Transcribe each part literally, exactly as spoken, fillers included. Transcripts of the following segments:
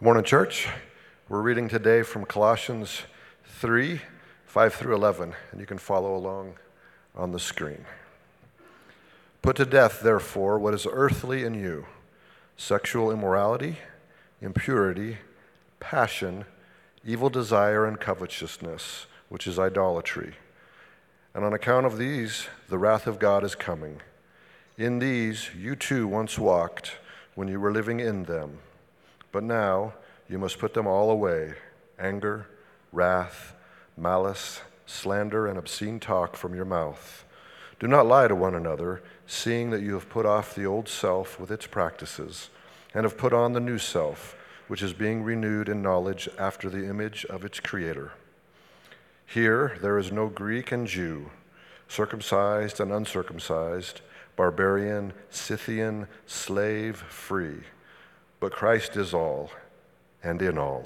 Morning, church. We're reading today from Colossians three, five through eleven, and you can follow along on the screen. Put to death, therefore, what is earthly in you: sexual immorality, impurity, passion, evil desire, and covetousness, which is idolatry. And on account of these, the wrath of God is coming. In these you too once walked when you were living in them. But now you must put them all away: anger, wrath, malice, slander, and obscene talk from your mouth. Do not lie to one another, seeing that you have put off the old self with its practices, and have put on the new self, which is being renewed in knowledge after the image of its Creator. Here there is no Greek and Jew, circumcised and uncircumcised, barbarian, Scythian, slave, free. But Christ is all, and in all.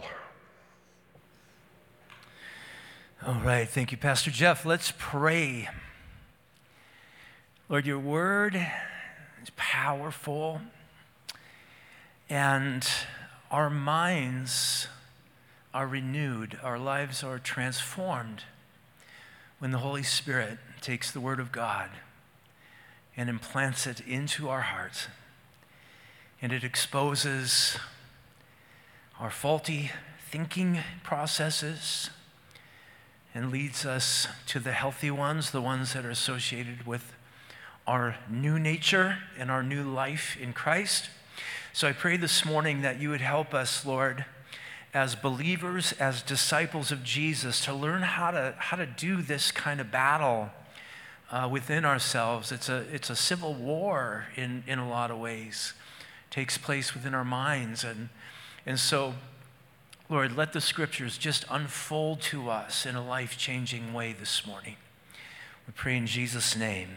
All right, thank you, Pastor Jeff. Let's pray. Lord, your word is powerful, and our minds are renewed, our lives are transformed when the Holy Spirit takes the word of God and implants it into our hearts. And it exposes our faulty thinking processes and leads us to the healthy ones, the ones that are associated with our new nature and our new life in Christ. So I pray this morning that you would help us, Lord, as believers, as disciples of Jesus, to learn how to how to do this kind of battle uh, within ourselves. It's a it's a civil war in, in a lot of ways. Takes place within our minds. And, and so, Lord, let the scriptures just unfold to us in a life-changing way this morning. We pray in Jesus' name.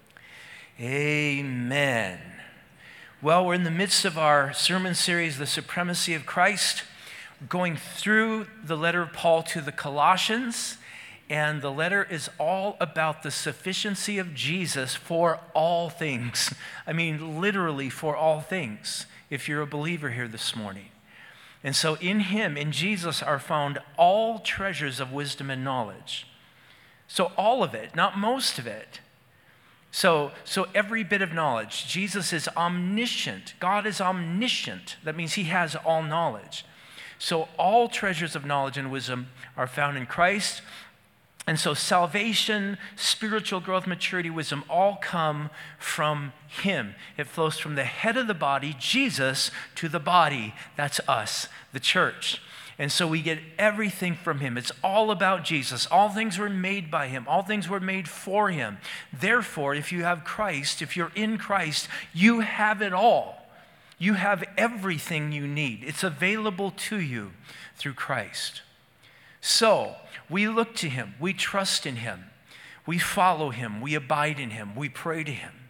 Amen. Well, we're in the midst of our sermon series, The Supremacy of Christ. We're going through the letter of Paul to the Colossians, and the letter is all about the sufficiency of Jesus for all things. I mean, literally for all things, if you're a believer here this morning. And so in him, in Jesus, are found all treasures of wisdom and knowledge. So all of it, not most of it. So, so every bit of knowledge. Jesus is omniscient. God is omniscient. That means he has all knowledge. So all treasures of knowledge and wisdom are found in Christ. And so salvation, spiritual growth, maturity, wisdom all come from him. It flows from the head of the body, Jesus, to the body. That's us, the church. And so we get everything from him. It's all about Jesus. All things were made by him. All things were made for him. Therefore, if you have Christ, if you're in Christ, you have it all. You have everything you need. It's available to you through Christ. So, we look to him, we trust in him, we follow him, we abide in him, we pray to him.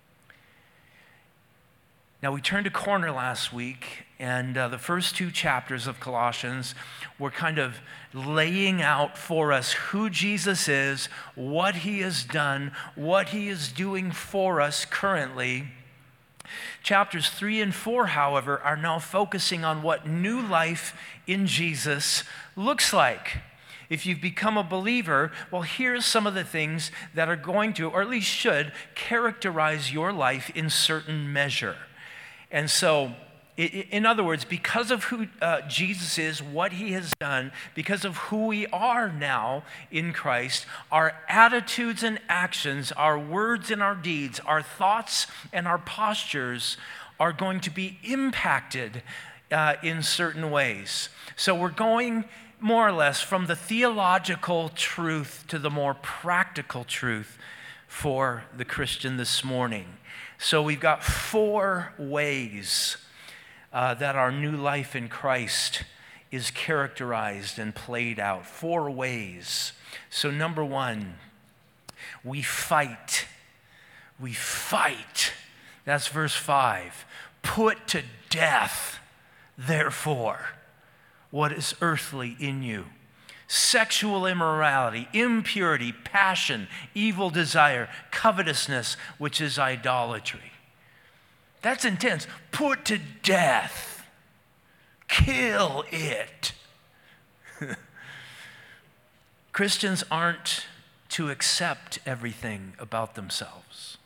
Now, we turned a corner last week, and uh, the first two chapters of Colossians were kind of laying out for us who Jesus is, what he has done, what he is doing for us currently. Chapters three and four, however, are now focusing on what new life in Jesus looks like. If you've become a believer, well, here's some of the things that are going to, or at least should, characterize your life in certain measure. And so, in other words, because of who uh, Jesus is, what he has done, because of who we are now in Christ, our attitudes and actions, our words and our deeds, our thoughts and our postures are going to be impacted uh, in certain ways. So we're going more or less from the theological truth to the more practical truth for the Christian this morning. So we've got four ways uh, that our new life in Christ is characterized and played out. Four ways. So number one, we fight. We fight. That's verse five. Put to death, therefore, what is earthly in you: sexual immorality, impurity, passion, evil desire, covetousness, which is idolatry. That's intense. Put to death. kill it. Christians aren't to accept everything about themselves.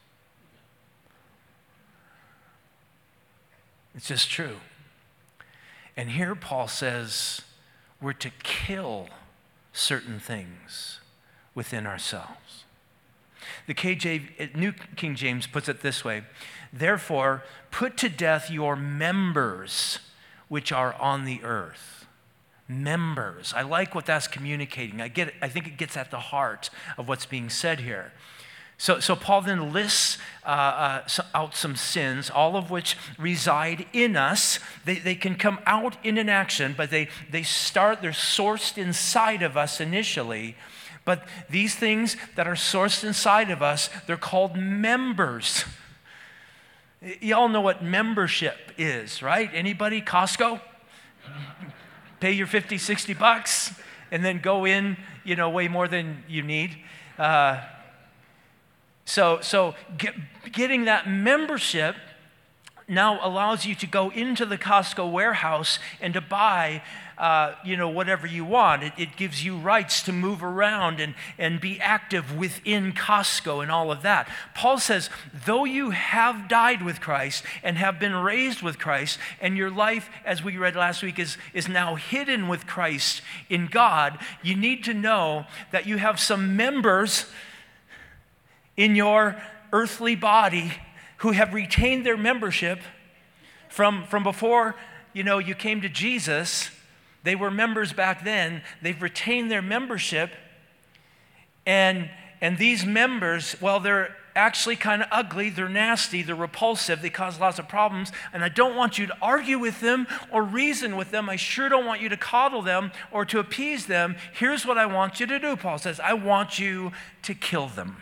It's just true. And here Paul says we're to kill certain things within ourselves. The K J, New King James puts it this way: therefore, put to death your members which are on the earth. Members. I like what that's communicating. I get it. I think it gets at the heart of what's being said here. So, so Paul then lists uh, uh, so, out some sins, all of which reside in us. They, they can come out in an action, but they, they start, they're sourced inside of us initially. But these things that are sourced inside of us, they're called members. You all know what membership is, right? Anybody? Costco? Pay your fifty, sixty bucks and then go in, you know, way more than you need. Uh, so so get, getting that membership now allows you to go into the Costco warehouse and to buy, uh, you know, whatever you want. It, it gives you rights to move around and, and be active within Costco and all of that. Paul says, though you have died with Christ and have been raised with Christ, and your life, as we read last week, is, is now hidden with Christ in God, you need to know that you have some members in your earthly body who have retained their membership from, from before, you know, you came to Jesus. They were members back then. They've retained their membership. And, and these members, well, they're actually kind of ugly. They're nasty. They're repulsive. They cause lots of problems. And I don't want you to argue with them or reason with them. I sure don't want you to coddle them or to appease them. Here's what I want you to do, Paul says. I want you to kill them.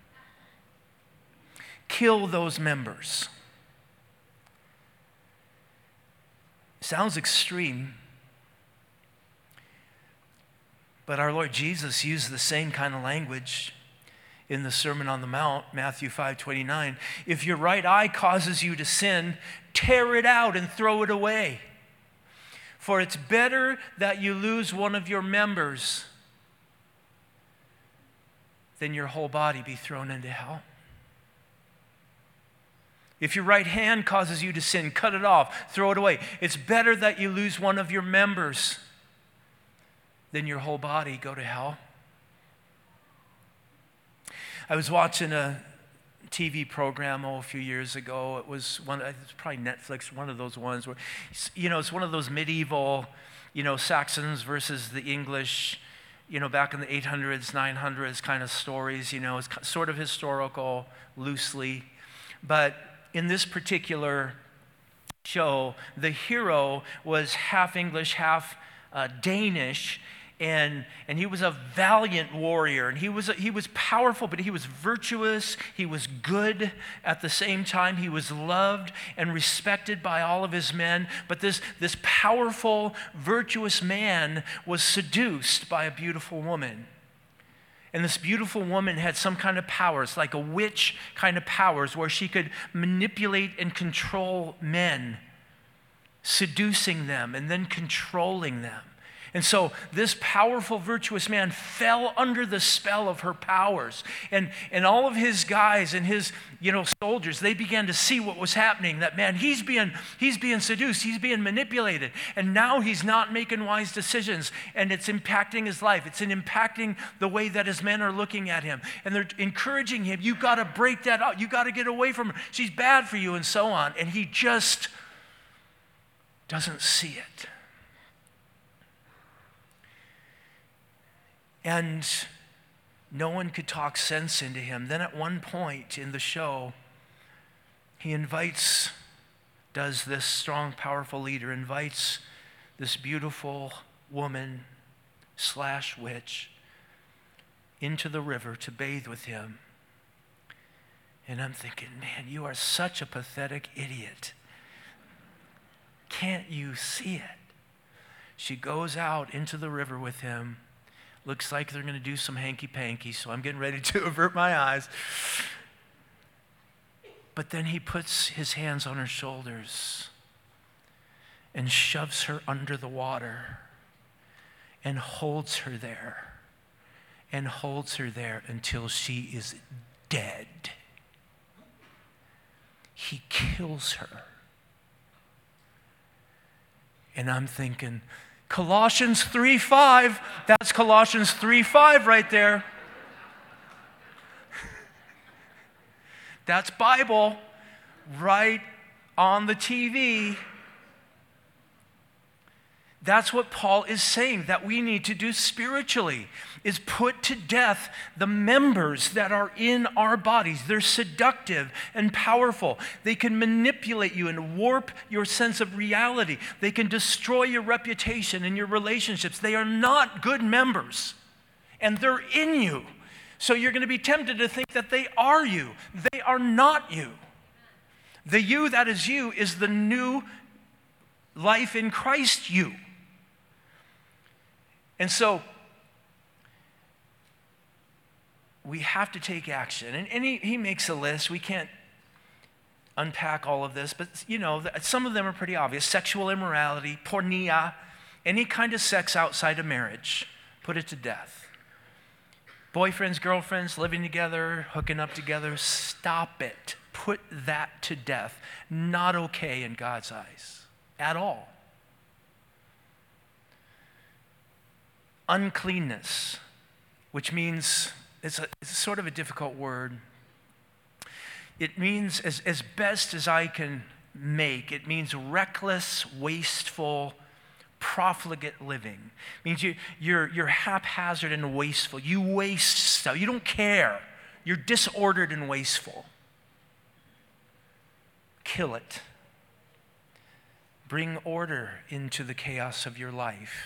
Kill those members. Sounds extreme, but our Lord Jesus used the same kind of language in the Sermon on the Mount, Matthew five twenty-nine. If your right eye causes you to sin, tear it out and throw it away. For it's better that you lose one of your members than your whole body be thrown into hell. If your right hand causes you to sin, cut it off, throw it away. It's better that you lose one of your members than your whole body go to hell. I was watching a T V program oh, a few years ago. It was one, it was probably Netflix, one of those ones where, you know, it's one of those medieval, you know, Saxons versus the English, you know, back in the eight hundreds, nine hundreds kind of stories, you know, it's sort of historical, loosely. But in this particular show, the hero was half English, half uh, Danish, and and he was a valiant warrior, and he was a, he was powerful, but he was virtuous. He was good at the same time. He was loved and respected by all of his men. But this this powerful, virtuous man was seduced by a beautiful woman. And this beautiful woman had some kind of powers, like a witch kind of powers, where she could manipulate and control men, seducing them and then controlling them. And so this powerful, virtuous man fell under the spell of her powers. And, and all of his guys and his, you know, soldiers, they began to see what was happening. That, man, he's being, he's being seduced. He's being manipulated. And now he's not making wise decisions. And it's impacting his life. It's impacting the way that his men are looking at him. And they're encouraging him, you got to break that out. You got to get away from her. She's bad for you, and so on. And he just doesn't see it. And no one could talk sense into him. Then at one point in the show, he invites, does this strong, powerful leader, invites this beautiful woman slash witch into the river to bathe with him. And I'm thinking, man, you are such a pathetic idiot. Can't you see it? She goes out into the river with him. Looks like they're going to do some hanky-panky, so I'm getting ready to avert my eyes. But then he puts his hands on her shoulders and shoves her under the water and holds her there and holds her there until she is dead. He kills her. And I'm thinking, Colossians three five, that's Colossians three five right there. That's Bible right on the T V. That's what Paul is saying that we need to do spiritually, is put to death the members that are in our bodies. They're seductive and powerful. They can manipulate you and warp your sense of reality. They can destroy your reputation and your relationships. They are not good members, and they're in you. So you're going to be tempted to think that they are you. They are not you. The you that is you is the new life in Christ you. And so we have to take action. And, and he, he makes a list. We can't unpack all of this, but you know, some of them are pretty obvious. Sexual immorality, porneia, any kind of sex outside of marriage, put it to death. Boyfriends, girlfriends, living together, hooking up together, stop it. Put that to death. Not okay in God's eyes at all. Uncleanness, which means, it's, a, it's sort of a difficult word. It means, as, as best as I can make, it means reckless, wasteful, profligate living. It means you, you're, you're haphazard and wasteful. You waste stuff. You don't care. You're disordered and wasteful. Kill it. Bring order into the chaos of your life.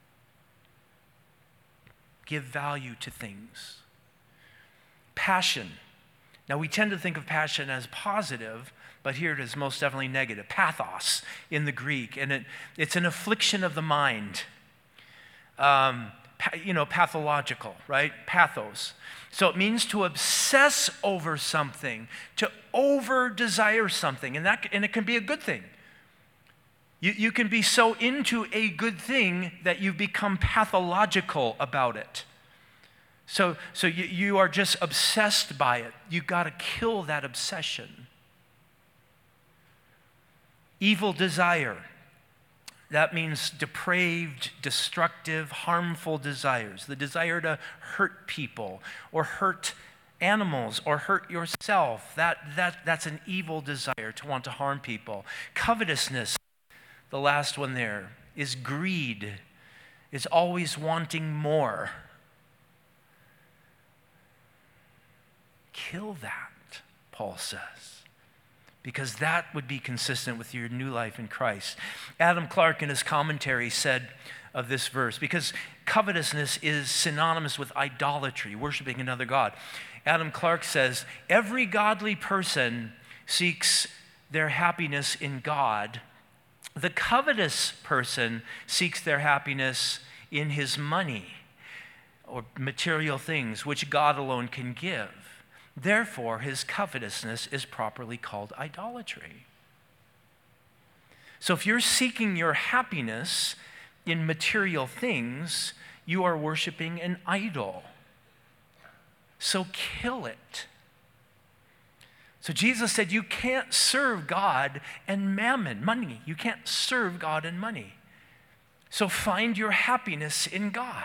Give value to things. Passion. Now, we tend to think of passion as positive, but here it is most definitely negative. Pathos in the Greek, and it, it's an affliction of the mind. Um, pa- you know, pathological, right? Pathos. So it means to obsess over something, to over-desire something, and, that, and it can be a good thing. You, you can be so into a good thing that you become pathological about it. So, so you, you are just obsessed by it. You've got to kill that obsession. Evil desire. That means depraved, destructive, harmful desires. The desire to hurt people or hurt animals or hurt yourself. That, that, that's an evil desire, to want to harm people. Covetousness. The last one there is greed, is always wanting more. Kill that, Paul says, because that would be consistent with your new life in Christ. Adam Clarke in his commentary said of this verse, because covetousness is synonymous with idolatry, worshiping another god. Adam Clarke says, every godly person seeks their happiness in God. The covetous person seeks their happiness in his money or material things, which God alone can give. Therefore, his covetousness is properly called idolatry. So if you're seeking your happiness in material things, you are worshiping an idol. So kill it. So Jesus said you can't serve God and mammon, money. You can't serve God and money. So find your happiness in God.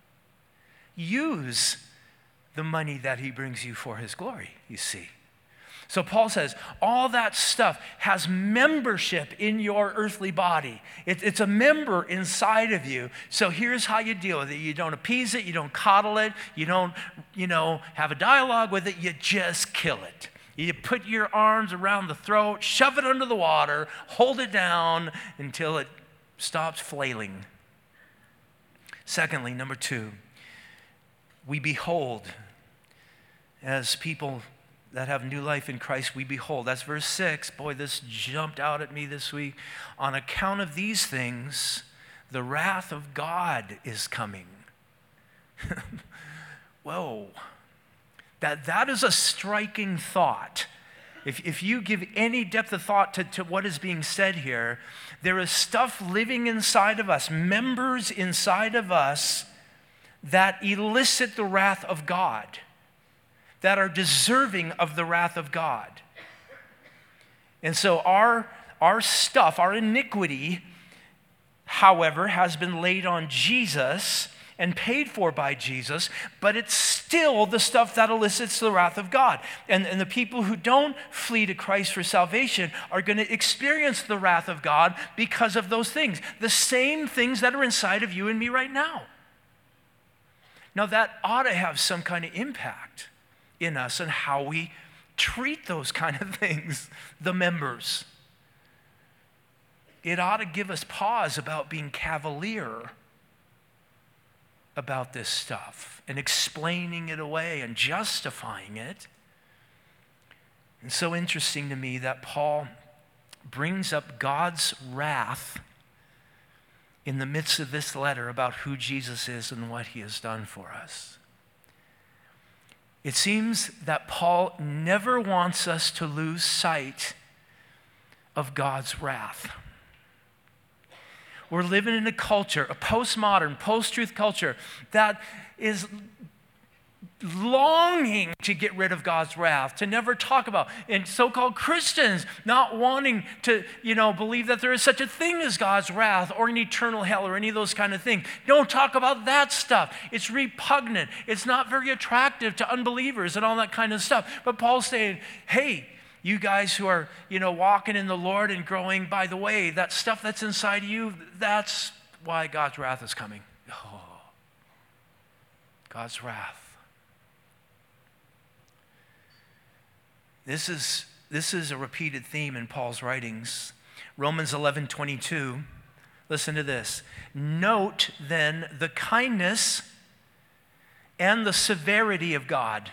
Use the money that he brings you for his glory, you see. So Paul says all that stuff has membership in your earthly body. It, it's a member inside of you. So here's how you deal with it. You don't appease it. You don't coddle it. You don't, you know, have a dialogue with it. You just kill it. You put your arms around the throat, shove it under the water, hold it down until it stops flailing. Secondly, number two, we behold. As people that have new life in Christ, we behold. That's verse six. Boy, this jumped out at me this week. On account of these things, the wrath of God is coming. Whoa. That, that is a striking thought. If, if you give any depth of thought to, to what is being said here, there is stuff living inside of us, members inside of us that elicit the wrath of God, that are deserving of the wrath of God. And so our, our stuff, our iniquity, however, has been laid on Jesus and paid for by Jesus, but it's still the stuff that elicits the wrath of God. And, and the people who don't flee to Christ for salvation are going to experience the wrath of God because of those things. The same things that are inside of you and me right now. Now that ought to have some kind of impact in us and how we treat those kind of things, the members. It ought to give us pause about being cavalier about this stuff and explaining it away and justifying it. And so interesting to me that Paul brings up God's wrath in the midst of this letter about who Jesus is and what he has done for us. It seems that Paul never wants us to lose sight of God's wrath. We're living in a culture, a postmodern, post-truth culture that is longing to get rid of God's wrath, to never talk about. And so-called Christians not wanting to, you know, believe that there is such a thing as God's wrath or an eternal hell or any of those kind of things. Don't talk about that stuff. It's repugnant. It's not very attractive to unbelievers and all that kind of stuff. But Paul's saying, hey, you guys who are, you know, walking in the Lord and growing, by the way, that stuff that's inside of you, that's why God's wrath is coming. Oh, God's wrath. This is, this is a repeated theme in Paul's writings. Romans eleven twenty-two, listen to this. Note then the kindness and the severity of God.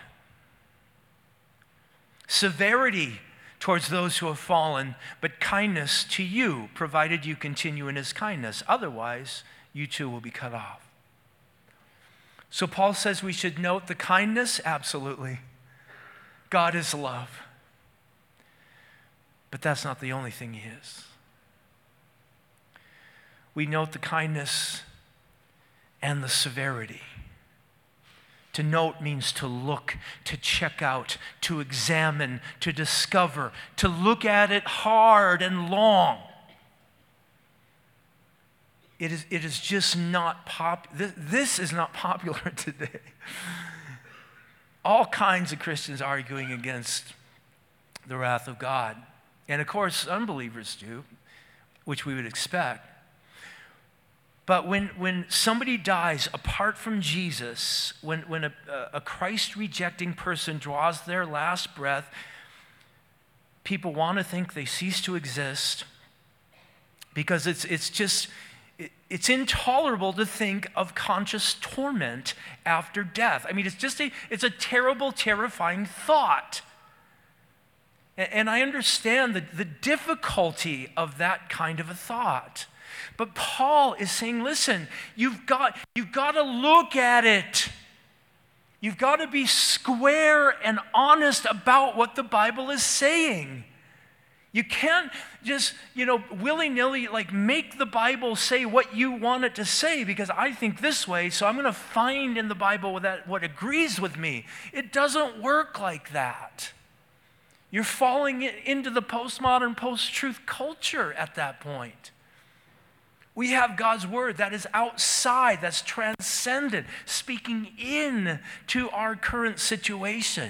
Severity towards those who have fallen, but kindness to you, provided you continue in his kindness. Otherwise, you too will be cut off. So Paul says we should note the kindness, absolutely. God is love. But that's not the only thing he is. We note the kindness and the severity. To note means to look, to check out, to examine, to discover, to look at it hard and long. It is, it is just not pop. This, this is not popular today. All kinds of Christians arguing against the wrath of God. And of course, unbelievers do, which we would expect. But when, when somebody dies apart from Jesus, when, when a, a Christ-rejecting person draws their last breath, people want to think they cease to exist because it's, it's just, it, it's intolerable to think of conscious torment after death. I mean, it's just a, it's a terrible, terrifying thought. And, and I understand the, the difficulty of that kind of a thought. But Paul is saying, listen, you've got, you've got to look at it. You've got to be square and honest about what the Bible is saying. You can't just, you know, willy-nilly like make the Bible say what you want it to say because I think this way, so I'm going to find in the Bible that what agrees with me. It doesn't work like that. You're falling into the postmodern, post-truth culture at that point. We have God's word that is outside, that's transcendent, speaking in to our current situation.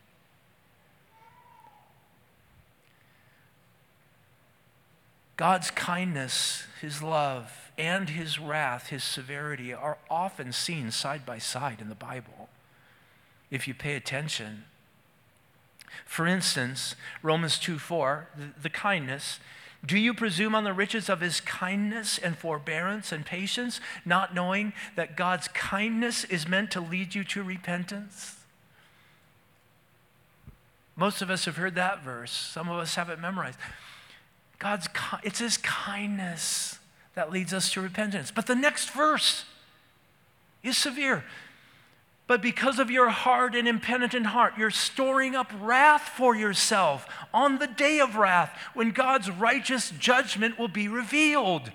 God's kindness, his love, and his wrath, his severity are often seen side by side in the Bible, if you pay attention. For instance, Romans two four, the, the kindness, do you presume on the riches of his kindness and forbearance and patience, not knowing that God's kindness is meant to lead you to repentance? Most of us have heard that verse. Some of us have it memorized. God's, it's his kindness that leads us to repentance. But the next verse is severe. But because of your hard and impenitent heart, you're storing up wrath for yourself on the day of wrath when God's righteous judgment will be revealed.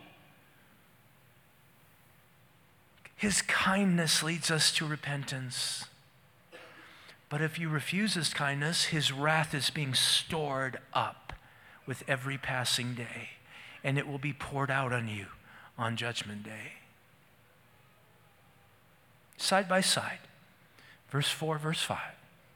His kindness leads us to repentance. But if you refuse His kindness, His wrath is being stored up with every passing day, and it will be poured out on you on Judgment Day. Side by side, verse four, verse five.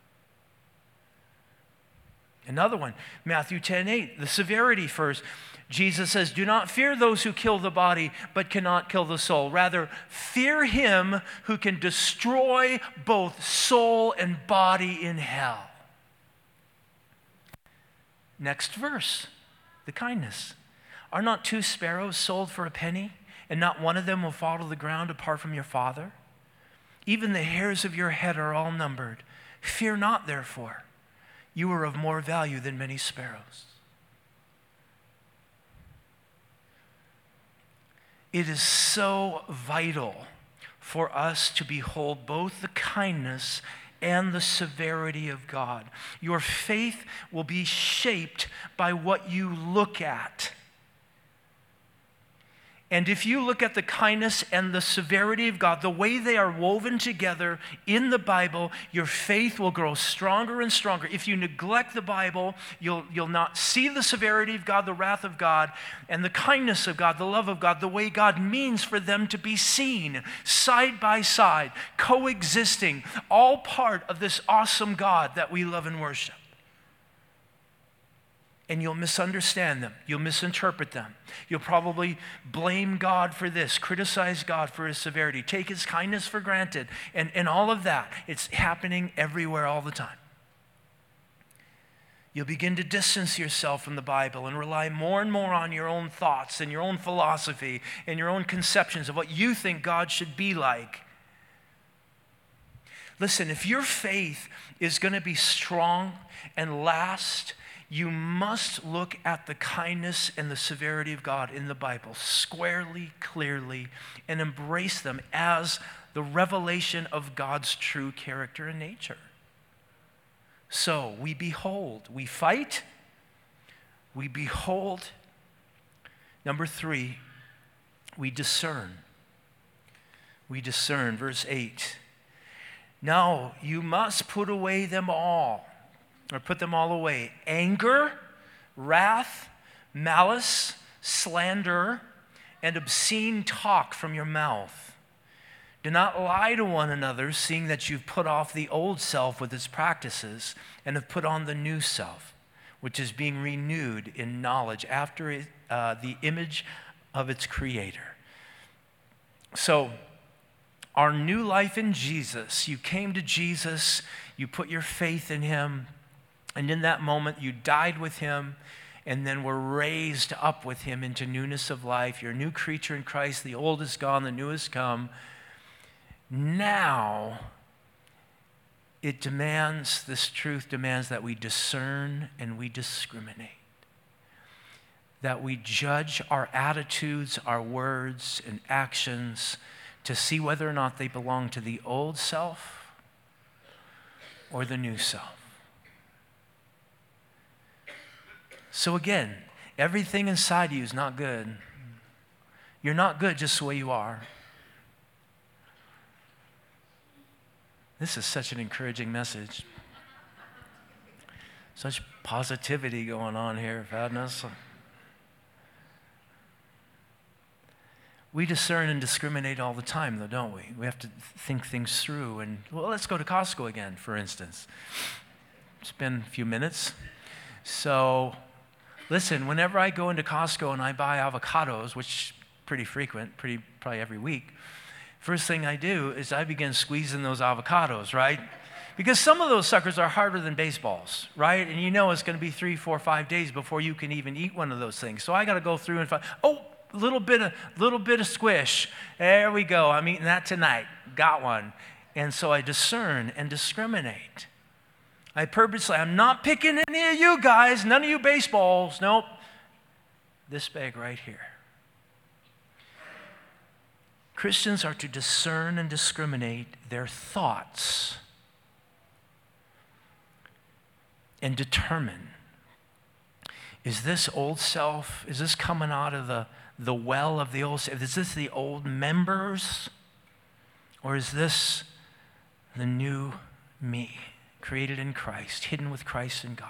Another one, Matthew ten eight, the severity first. Jesus says, do not fear those who kill the body, but cannot kill the soul. Rather, fear Him who can destroy both soul and body in hell. Next verse, the kindness. Are not two sparrows sold for a penny, and not one of them will fall to the ground apart from your Father? Even the hairs of your head are all numbered. Fear not, therefore. You are of more value than many sparrows. It is so vital for us to behold both the kindness and the severity of God. Your faith will be shaped by what you look at. And if you look at the kindness and the severity of God, the way they are woven together in the Bible, your faith will grow stronger and stronger. If you neglect the Bible, you'll, you'll not see the severity of God, the wrath of God, and the kindness of God, the love of God, the way God means for them to be seen side by side, coexisting, all part of this awesome God that we love and worship. And you'll misunderstand them. You'll misinterpret them. You'll probably blame God for this, criticize God for His severity, take His kindness for granted, and, and all of that. It's happening everywhere all the time. You'll begin to distance yourself from the Bible and rely more and more on your own thoughts and your own philosophy and your own conceptions of what you think God should be like. Listen, if your faith is going to be strong and last, you must look at the kindness and the severity of God in the Bible squarely, clearly, and embrace them as the revelation of God's true character and nature. So we behold, we fight, we behold. Number three, we discern. We discern, verse eight. Now you must put away them all. Or put them all away. Anger, wrath, malice, slander, and obscene talk from your mouth. Do not lie to one another, seeing that you've put off the old self with its practices and have put on the new self, which is being renewed in knowledge after it, uh, the image of its creator. So, our new life in Jesus, you came to Jesus, you put your faith in Him, and in that moment, you died with Him and then were raised up with Him into newness of life. You're a new creature in Christ. The old is gone, the new has come. Now, it demands, this truth demands that we discern and we discriminate. That we judge our attitudes, our words, and actions to see whether or not they belong to the old self or the new self. So again, everything inside you is not good. You're not good just the way you are. This is such an encouraging message. Such positivity going on here, Fadness. We discern and discriminate all the time, though, don't we? We have to think things through. And, well, let's go to Costco again, for instance. Spend a few minutes. So, listen, whenever I go into Costco and I buy avocados, which is pretty frequent, pretty probably every week, first thing I do is I begin squeezing those avocados, right? Because some of those suckers are harder than baseballs, right? And you know it's going to be three, four, five days before you can even eat one of those things. So I got to go through and find, oh, little bit of little bit of squish. There we go. I'm eating that tonight. Got one. And so I discern and discriminate. I purposely, I'm not picking any of you guys, none of you baseballs. Nope. This bag right here. Christians are to discern and discriminate their thoughts and determine, is this old self, is this coming out of the, the well of the old self? Is this the old members? Or is this the new me, created in Christ, hidden with Christ in God?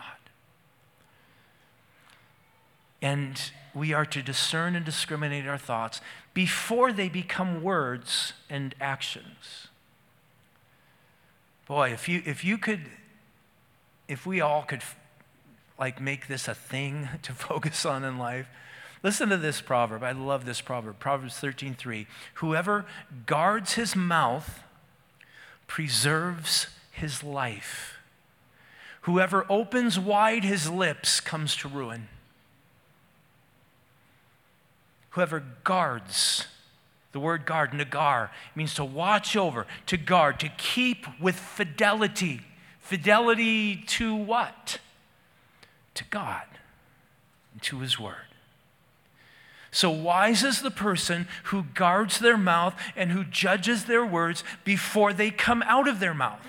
And we are to discern and discriminate our thoughts before they become words and actions. Boy, if you if you could, if we all could like make this a thing to focus on in life. Listen to this proverb. I love this proverb. Proverbs thirteen three. Whoever guards his mouth preserves his life. Whoever opens wide his lips comes to ruin. Whoever guards, the word guard, nagar, means to watch over, to guard, to keep with fidelity. Fidelity to what? To God and to his word. So wise is the person who guards their mouth and who judges their words before they come out of their mouth.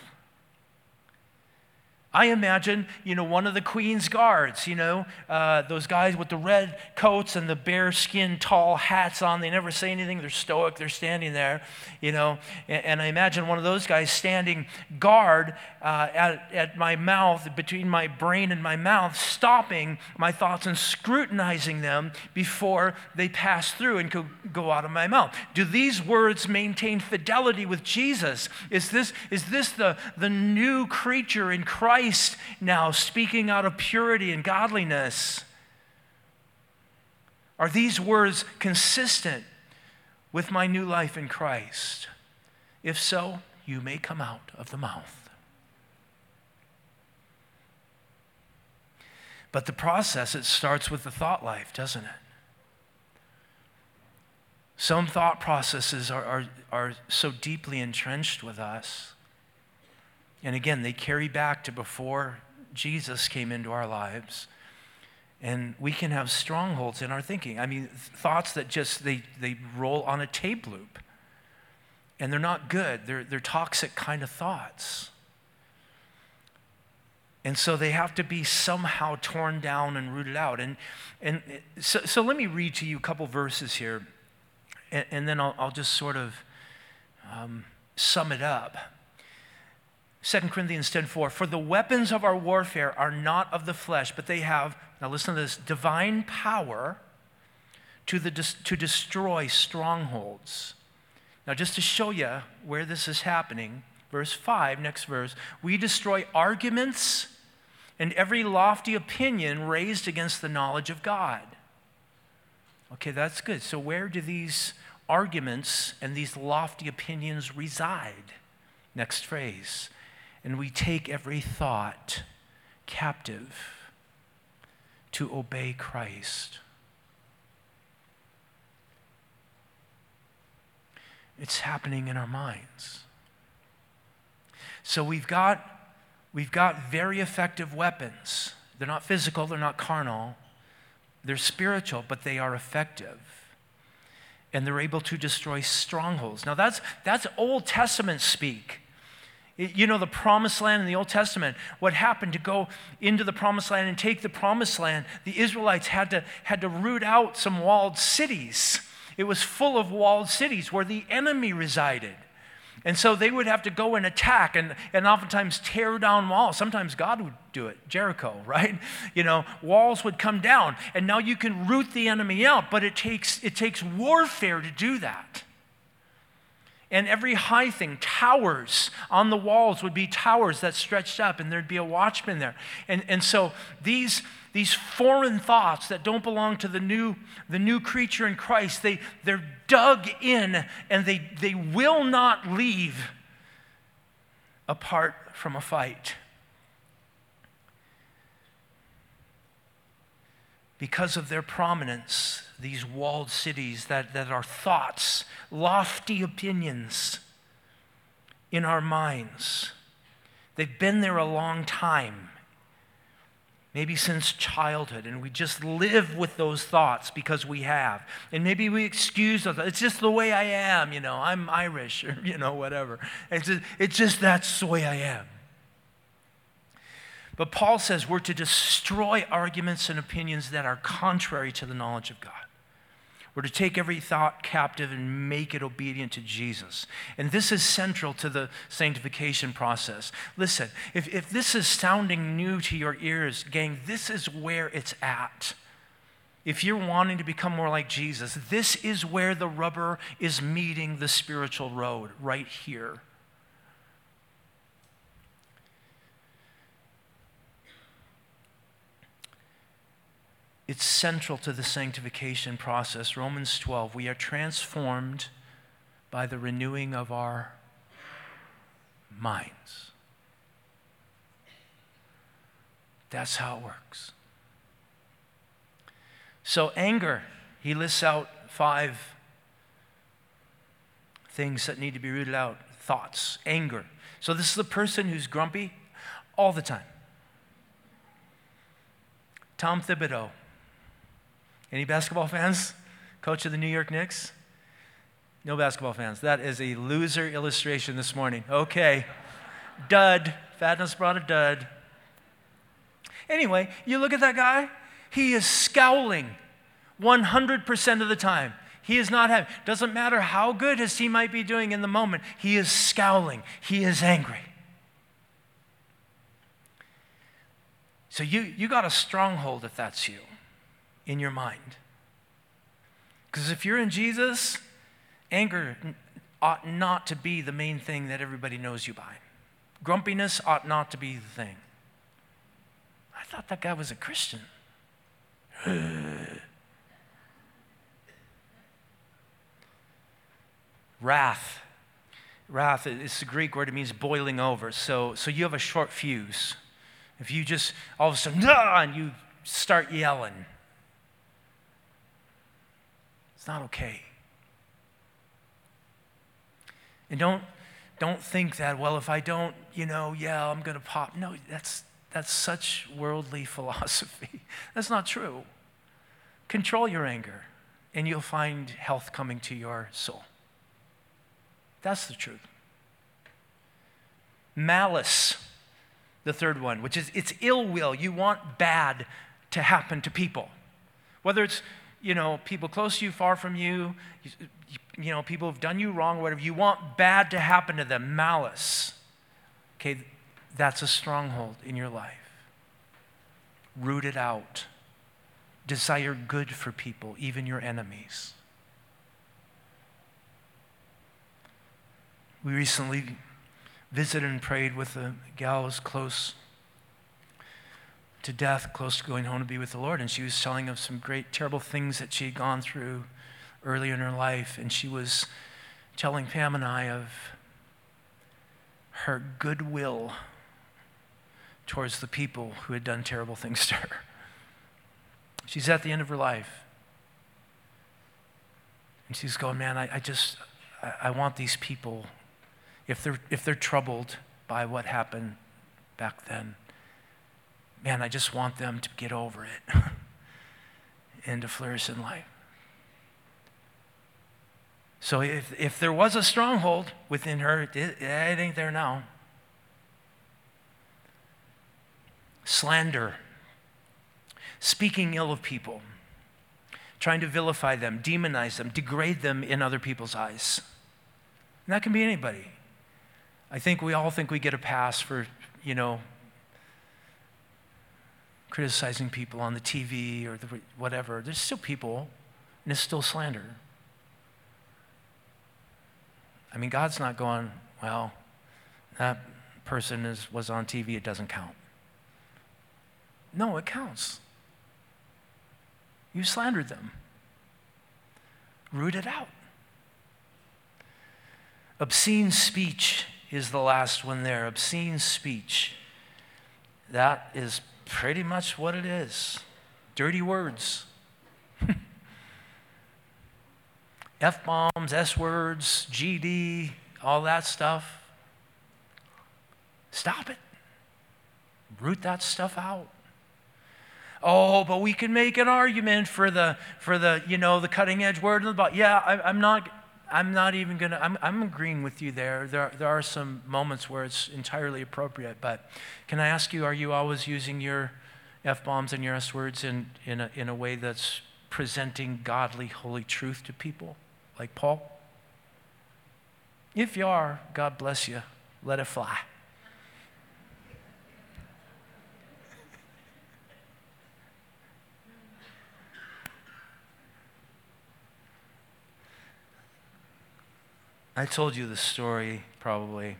I imagine, you know, one of the Queen's guards, you know, uh, those guys with the red coats and the bearskin tall hats on. They never say anything. They're stoic. They're standing there, you know. And, and I imagine one of those guys standing guard uh, at, at my mouth, between my brain and my mouth, stopping my thoughts and scrutinizing them before they pass through and go, go out of my mouth. Do these words maintain fidelity with Jesus? Is this, is this the, the new creature in Christ now, speaking out of purity and godliness? Are these words consistent with my new life in Christ? If so, you may come out of the mouth. But the process, it starts with the thought life, doesn't it? Some thought processes are, are, are so deeply entrenched with us. And again, they carry back to before Jesus came into our lives. And we can have strongholds in our thinking. I mean, thoughts that just, they, they roll on a tape loop. And they're not good. They're, they're toxic kind of thoughts. And so they have to be somehow torn down and rooted out. And, and so, so let me read to you a couple verses here. And, and then I'll, I'll just sort of um, sum it up. Second Corinthians ten four, for the weapons of our warfare are not of the flesh, but they have, now listen to this, divine power to, the, to destroy strongholds. Now just to show you where this is happening, verse five, next verse, we destroy arguments and every lofty opinion raised against the knowledge of God. Okay, that's good. So where do these arguments and these lofty opinions reside? Next phrase. And we take every thought captive to obey Christ. It's happening in our minds. So we've got, we've got very effective weapons. They're not physical, they're not carnal. They're spiritual, but they are effective. And they're able to destroy strongholds. Now that's, that's Old Testament speak. You know, the promised land in the Old Testament, what happened to go into the promised land and take the promised land, the Israelites had to, had to root out some walled cities. It was full of walled cities where the enemy resided. And so they would have to go and attack and, and oftentimes tear down walls. Sometimes God would do it, Jericho, right? You know, walls would come down and now you can root the enemy out, but it takes, it takes warfare to do that. And every high thing, towers on the walls would be towers that stretched up and there'd be a watchman there. And, and so these, these foreign thoughts that don't belong to the new, the new creature in Christ, they, they're dug in and they, they will not leave apart from a fight. Because of their prominence, these walled cities that, that are thoughts, lofty opinions in our minds. They've been there a long time. maybe since childhood, and we just live with those thoughts because we have. And maybe we excuse those. It's just the way I am, you know, I'm Irish, or, you know, whatever. It's just, it's just that's the way I am. But Paul says we're to destroy arguments and opinions that are contrary to the knowledge of God. We're to take every thought captive and make it obedient to Jesus. And this is central to the sanctification process. Listen, if, if this is sounding new to your ears, gang, this is where it's at. If you're wanting to become more like Jesus, this is where the rubber is meeting the spiritual road, right here. It's central to the sanctification process. Romans twelve, we are transformed by the renewing of our minds. That's how it works. So anger, he lists out five things that need to be rooted out. Thoughts, anger. So this is the person who's grumpy all the time. Tom Thibodeau. Any basketball fans? Coach of the New York Knicks? No basketball fans. That is a loser illustration this morning. Okay. Dud. Fatness brought a dud. Anyway, you look at that guy. He is scowling one hundred percent of the time. He is not happy. Doesn't matter how good his team might be doing in the moment. He is scowling. He is angry. So you, you got a stronghold if that's you. In your mind. Because if you're in Jesus, anger ought not to be the main thing that everybody knows you by. Grumpiness ought not to be the thing. I thought that guy was a Christian. Wrath. Wrath is the Greek word. It means boiling over. So, so you have a short fuse. If you just all of a sudden, nah, and you start yelling, it's not okay. And don't, don't think that, well, if I don't, you know, yeah, I'm going to pop. No, that's, that's such worldly philosophy. That's not true. Control your anger, and you'll find health coming to your soul. That's the truth. Malice, the third one, which is it's ill will. You want bad to happen to people. Whether it's you know, people close to you, far from you, you, you know, people who've done you wrong, whatever. You want bad to happen to them, malice. Okay, that's a stronghold in your life. Root it out. Desire good for people, even your enemies. We recently visited and prayed with a gal who was close to death, close to going home to be with the Lord. And she was telling of some great, terrible things that she had gone through early in her life. And she was telling Pam and I of her goodwill towards the people who had done terrible things to her. She's at the end of her life. And she's going, man, I, I just, I, I want these people, if they're, if they're troubled by what happened back then, man, I just want them to get over it and to flourish in life. So if, if there was a stronghold within her, it, it ain't there now. Slander. Speaking ill of people. Trying to vilify them, demonize them, degrade them in other people's eyes. And that can be anybody. I think we all think we get a pass for, you know, criticizing people on the T V or the, whatever. There's still people, and it's still slander. I mean, God's not going, well, that person is, was on T V, it doesn't count. No, it counts. You slandered them. Root it out. Obscene speech is the last one there. Obscene speech. That is pretty much what it is. Dirty words. F-bombs, S-words, G D, all that stuff. Stop it. Root that stuff out. Oh, but we can make an argument for the, for the you know, the cutting edge word in the Bible. Yeah, I, I'm not, I'm not even gonna, I'm, I'm agreeing with you there. There, there are some moments where it's entirely appropriate, but can I ask you, are you always using your F-bombs and your S-words in, in, a, in a way that's presenting godly, holy truth to people, like Paul? If you are, God bless you. Let it fly. I told you the story probably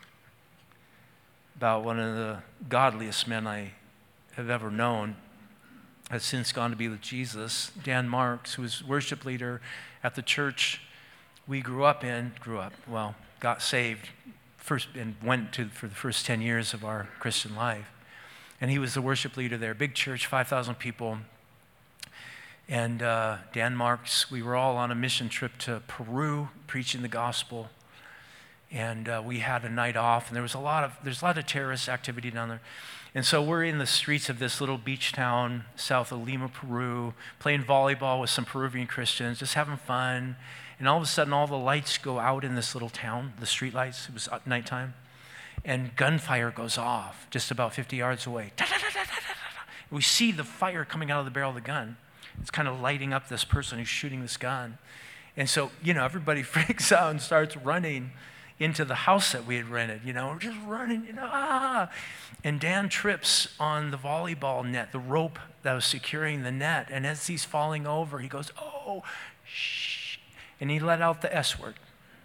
about one of the godliest men I have ever known, has since gone to be with Jesus, Dan Marks, who was worship leader at the church we grew up in, grew up, well, got saved first and went to for the first ten years of our Christian life. And he was the worship leader there, big church, five thousand people. And uh, Dan Marks, we were all on a mission trip to Peru, preaching the gospel. And uh, we had a night off, and there was a lot of, there's a lot of terrorist activity down there. And so we're in the streets of this little beach town south of Lima, Peru, playing volleyball with some Peruvian Christians, just having fun. And all of a sudden, all the lights go out in this little town, the street lights. It was nighttime. And gunfire goes off just about fifty yards away. We see the fire coming out of the barrel of the gun. It's kind of lighting up this person who's shooting this gun. And so, you know, everybody freaks out and starts running into the house that we had rented, you know, we're just running, you know, ah. And Dan trips on the volleyball net, the rope that was securing the net. And as he's falling over, he goes, oh, shh. And he let out the S word.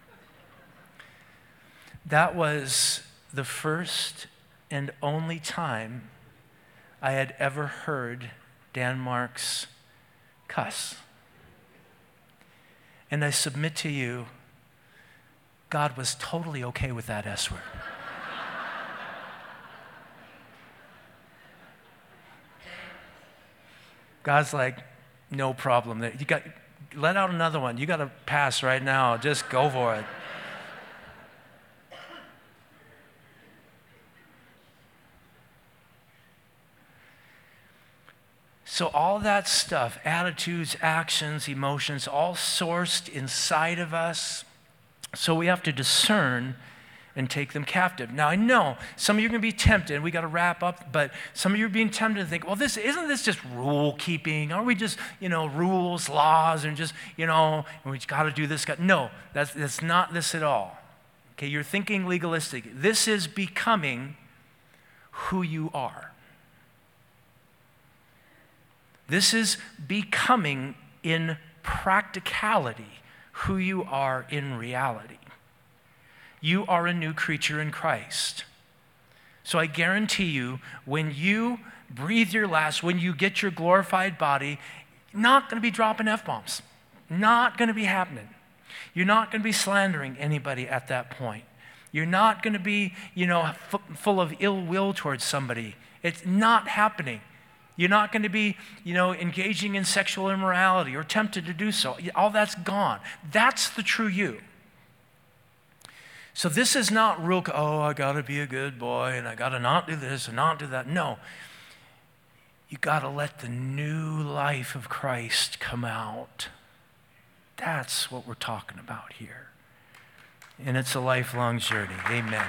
That was the first and only time I had ever heard Dan Marks cuss. And I submit to you, God was totally okay with that S word. God's like, no problem. You got, let out another one. You got to pass right now. Just go for it. So all that stuff, attitudes, actions, emotions, all sourced inside of us. So we have to discern and take them captive. Now I know some of you are going to be tempted, we got to wrap up, but some of you are being tempted to think, well, this isn't this just rule keeping? Are we just, you know, rules, laws, and just, you know, we got to do this? Got, no, that's, that's not this at all. Okay, you're thinking legalistic. This is becoming who you are. This is becoming in practicality who you are in reality. You are a new creature in Christ. So I guarantee you, when you breathe your last, when you get your glorified body, not going to be dropping F-bombs. Not going to be happening. You're not going to be slandering anybody at that point. You're not going to be, you know, f- full of ill will towards somebody. It's not happening. You're not going to be, you know, engaging in sexual immorality or tempted to do so. All that's gone. That's the true you. So this is not real, oh, I got to be a good boy and I got to not do this and not do that. No. You got to let the new life of Christ come out. That's what we're talking about here. And it's a lifelong journey. Amen.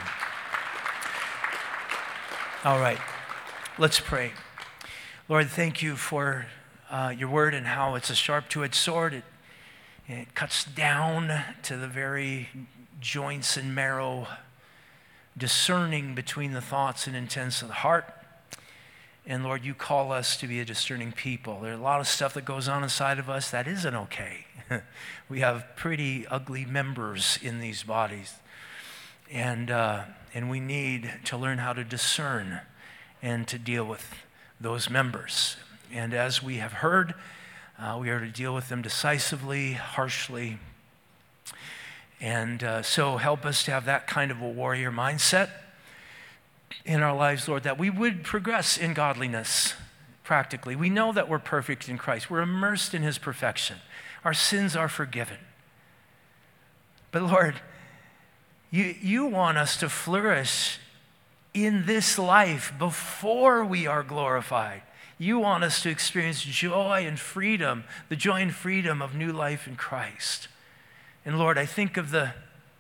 All right. Let's pray. Lord, thank you for uh, your word and how it's a sharp two-edged sword. It, it cuts down to the very joints and marrow, discerning between the thoughts and intents of the heart. And Lord, you call us to be a discerning people. There's a lot of stuff that goes on inside of us that isn't okay. We have pretty ugly members in these bodies. And, uh, and we need to learn how to discern and to deal with those members. And as we have heard, uh, we are to deal with them decisively, harshly. And uh, so help us to have that kind of a warrior mindset in our lives, Lord, that we would progress in godliness practically. We know that we're perfect in Christ. We're immersed in his perfection. Our sins are forgiven. But Lord, you, you want us to flourish in this life before we are glorified. You want us to experience joy and freedom, the joy and freedom of new life in Christ. And Lord, I think of the,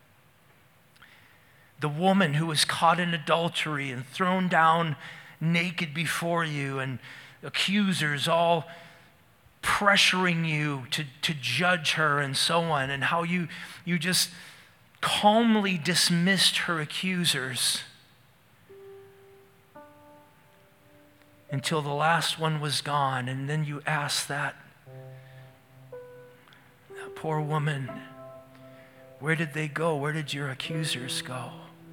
the woman who was caught in adultery and thrown down naked before you, and accusers all pressuring you to, to judge her and so on, and how you, you just calmly dismissed her accusers until the last one was gone. And then you asked that, that poor woman, where did they go? Where did your accusers go?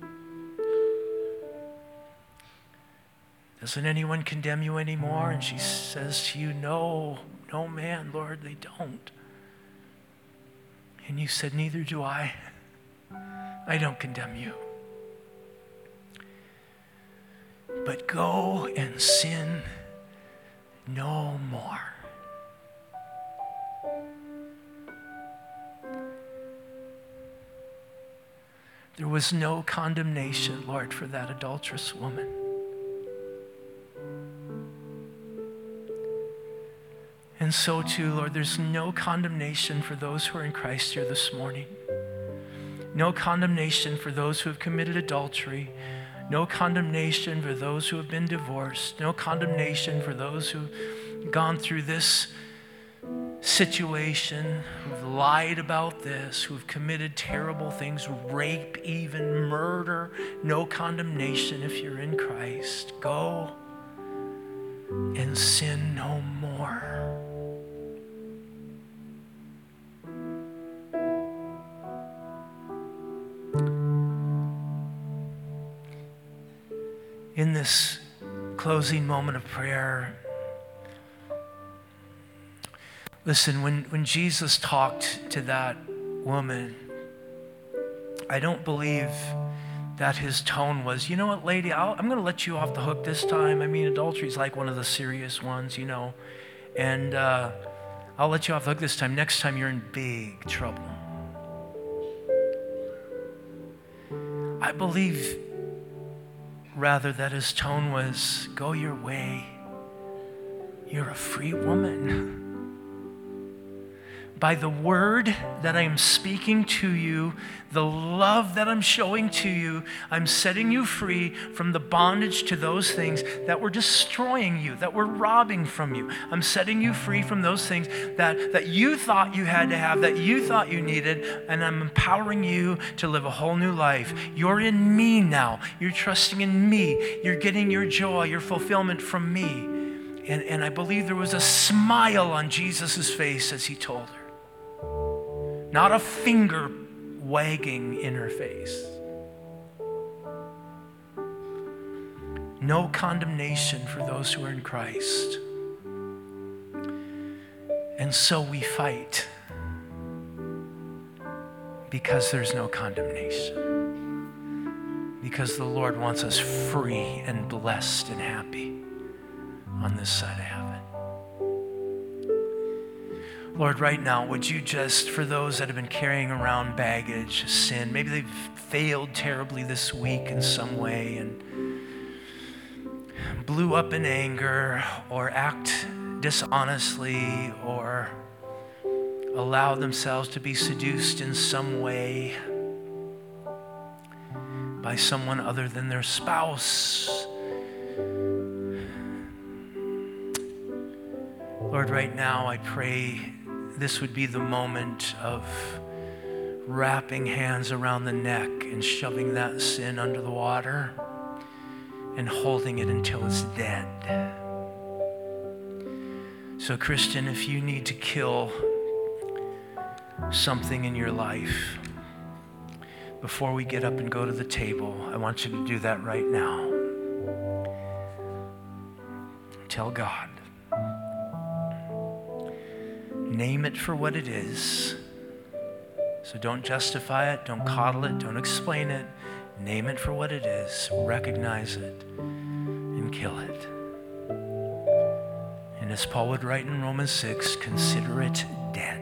Doesn't anyone condemn you anymore? And she says to you, no, no man, Lord, they don't. And you said, neither do I. I don't condemn you. But go and sin no more. There was no condemnation, Lord, for that adulterous woman. And so too, Lord, there's no condemnation for those who are in Christ here this morning. No condemnation for those who have committed adultery. No condemnation for those who have been divorced. No condemnation for those who've gone through this situation, who've lied about this, who've committed terrible things, rape, even murder. No condemnation if you're in Christ. Go and sin no more. In this closing moment of prayer, listen, when, when Jesus talked to that woman, I don't believe that his tone was, you know what, lady, I'll, I'm going to let you off the hook this time. I mean, adultery is like one of the serious ones, you know, and uh, I'll let you off the hook this time. Next time you're in big trouble. I believe rather that his tone was, go your way. You're a free woman. By the word that I am speaking to you, the love that I'm showing to you, I'm setting you free from the bondage to those things that were destroying you, that were robbing from you. I'm setting you free from those things that, that you thought you had to have, that you thought you needed, and I'm empowering you to live a whole new life. You're in me now. You're trusting in me. You're getting your joy, your fulfillment from me. And, and I believe there was a smile on Jesus' face as he told her. Not a finger wagging in her face. No condemnation for those who are in Christ. And so we fight because there's no condemnation. Because the Lord wants us free and blessed and happy on this side of heaven. Lord, right now, would you just, for those that have been carrying around baggage, sin, maybe they've failed terribly this week in some way and blew up in anger or act dishonestly or allow themselves to be seduced in some way by someone other than their spouse. Lord, right now, I pray this would be the moment of wrapping hands around the neck and shoving that sin under the water and holding it until it's dead. So, Christian, if you need to kill something in your life before we get up and go to the table, I want you to do that right now. Tell God. Name it for what it is. So don't justify it, don't coddle it, don't explain it. Name it for what it is, recognize it, and kill it. And as Paul would write in Romans six, consider it dead.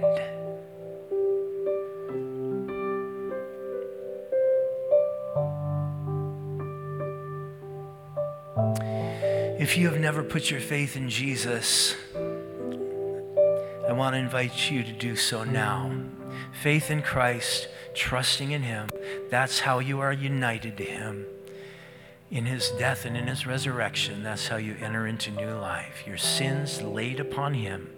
If you have never put your faith in Jesus, I want to invite you to do so now. Faith in Christ, trusting in him, that's how you are united to him. In his death and in his resurrection, that's how you enter into new life. Your sins laid upon him.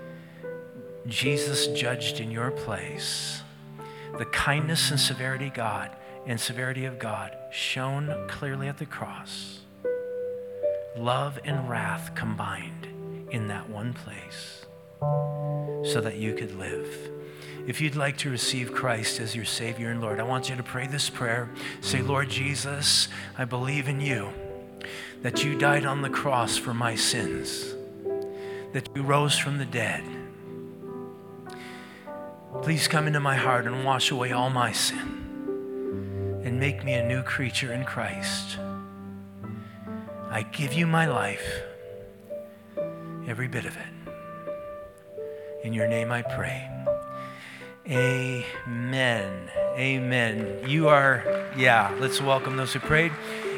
Jesus judged in your place. The kindness and severity God and severity of God shown clearly at the cross. Love and wrath combined in that one place so that you could live. If you'd like to receive Christ as your Savior and Lord, I want you to pray this prayer. Say, Lord Jesus, I believe in you, that you died on the cross for my sins, that you rose from the dead. Please come into my heart and wash away all my sin and make me a new creature in Christ. I give you my life, every bit of it. In your name I pray. Amen. Amen. You are, yeah, let's welcome those who prayed.